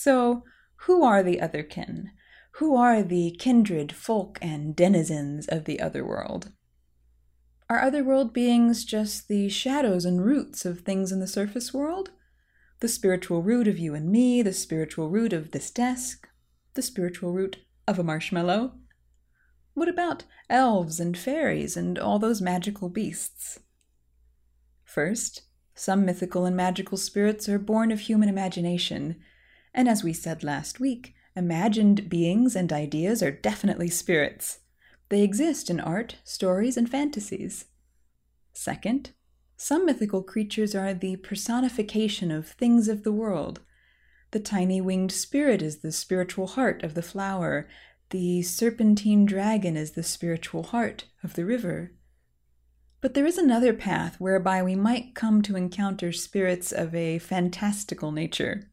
So, who are the otherkin? Who are the kindred folk and denizens of the otherworld? Are otherworld beings just the shadows and roots of things in the surface world? The spiritual root of you and me, the spiritual root of this desk, the spiritual root of a marshmallow? What about elves and fairies and all those magical beasts? First, some mythical and magical spirits are born of human imagination, and as we said last week, imagined beings and ideas are definitely spirits. They exist in art, stories, and fantasies. Second, some mythical creatures are the personification of things of the world. The tiny winged spirit is the spiritual heart of the flower. The serpentine dragon is the spiritual heart of the river. But there is another path whereby we might come to encounter spirits of a fantastical nature.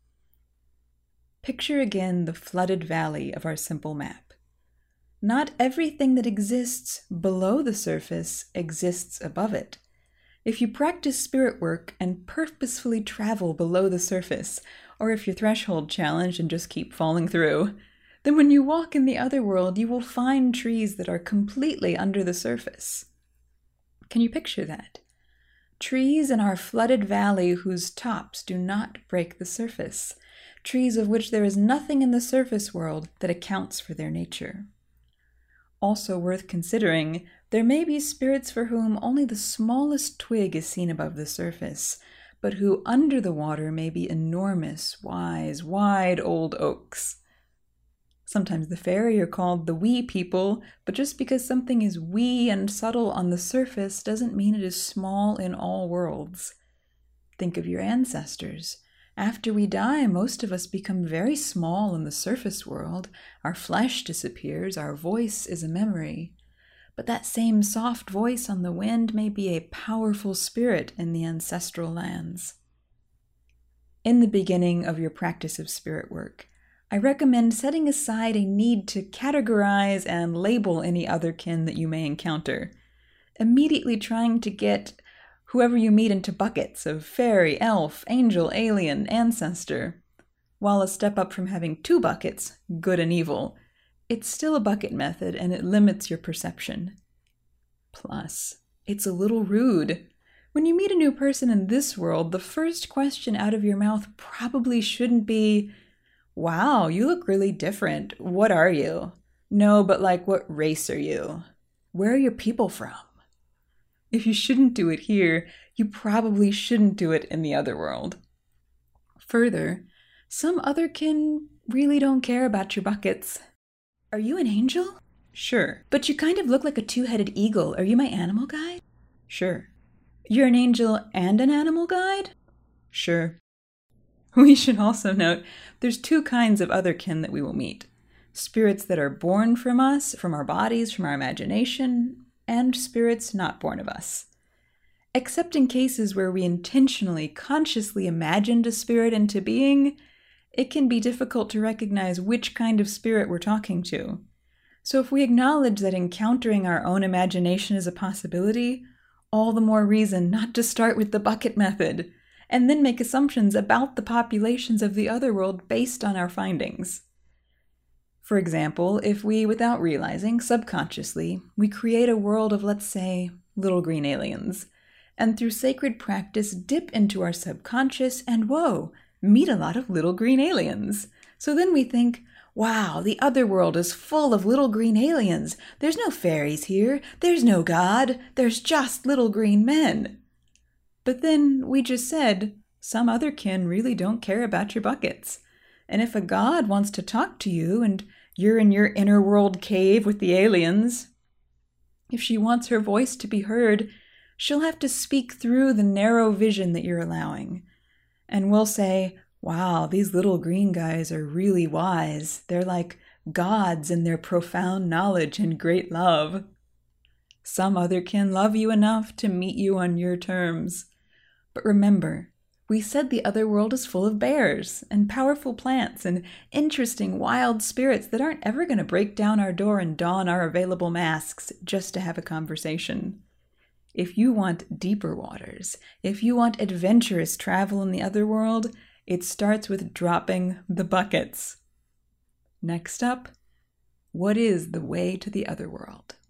Picture again the flooded valley of our simple map. Not everything that exists below the surface exists above it. If you practice spirit work and purposefully travel below the surface, or if you're threshold challenged and just keep falling through, then when you walk in the other world, you will find trees that are completely under the surface. Can you picture that? Trees in our flooded valley whose tops do not break the surface. Trees of which there is nothing in the surface world that accounts for their nature. Also worth considering, there may be spirits for whom only the smallest twig is seen above the surface, but who under the water may be enormous, wise, wide old oaks. Sometimes the fairy are called the wee people, but just because something is wee and subtle on the surface doesn't mean it is small in all worlds. Think of your ancestors. After we die, most of us become very small in the surface world. Our flesh disappears, our voice is a memory. But that same soft voice on the wind may be a powerful spirit in the ancestral lands. In the beginning of your practice of spirit work, I recommend setting aside a need to categorize and label any otherkin that you may encounter. Immediately trying to get whoever you meet into buckets of fairy, elf, angel, alien, ancestor. While a step up from having 2 buckets, good and evil, it's still a bucket method and it limits your perception. Plus, it's a little rude. When you meet a new person in this world, the first question out of your mouth probably shouldn't be, "Wow, you look really different. What are you?" No, but like, "What race are you? Where are your people from?" If you shouldn't do it here, you probably shouldn't do it in the other world. Further, some otherkin really don't care about your buckets. "Are you an angel?" "Sure." "But you kind of look like a 2-headed eagle. Are you my animal guide?" "Sure." "You're an angel and an animal guide?" "Sure." We should also note there's 2 kinds of otherkin that we will meet. Spirits that are born from us, from our bodies, from our imagination, and spirits not born of us. Except in cases where we intentionally, consciously imagined a spirit into being, it can be difficult to recognize which kind of spirit we're talking to. So if we acknowledge that encountering our own imagination is a possibility, all the more reason not to start with the bucket method, and then make assumptions about the populations of the other world based on our findings. For example, if we, without realizing, subconsciously, we create a world of, let's say, little green aliens, and through sacred practice dip into our subconscious and, whoa, meet a lot of little green aliens. So then we think, wow, the other world is full of little green aliens. There's no fairies here. There's no God. There's just little green men. But then we just said, some otherkin really don't care about your buckets. And if a god wants to talk to you and you're in your inner world cave with the aliens, if she wants her voice to be heard, she'll have to speak through the narrow vision that you're allowing. And we'll say, wow, these little green guys are really wise. They're like gods in their profound knowledge and great love. Some otherkin love you enough to meet you on your terms. But remember, we said the other world is full of bears and powerful plants and interesting wild spirits that aren't ever going to break down our door and don our available masks just to have a conversation. If you want deeper waters, if you want adventurous travel in the other world, It starts with dropping the buckets. Next up, what is the way to the other world?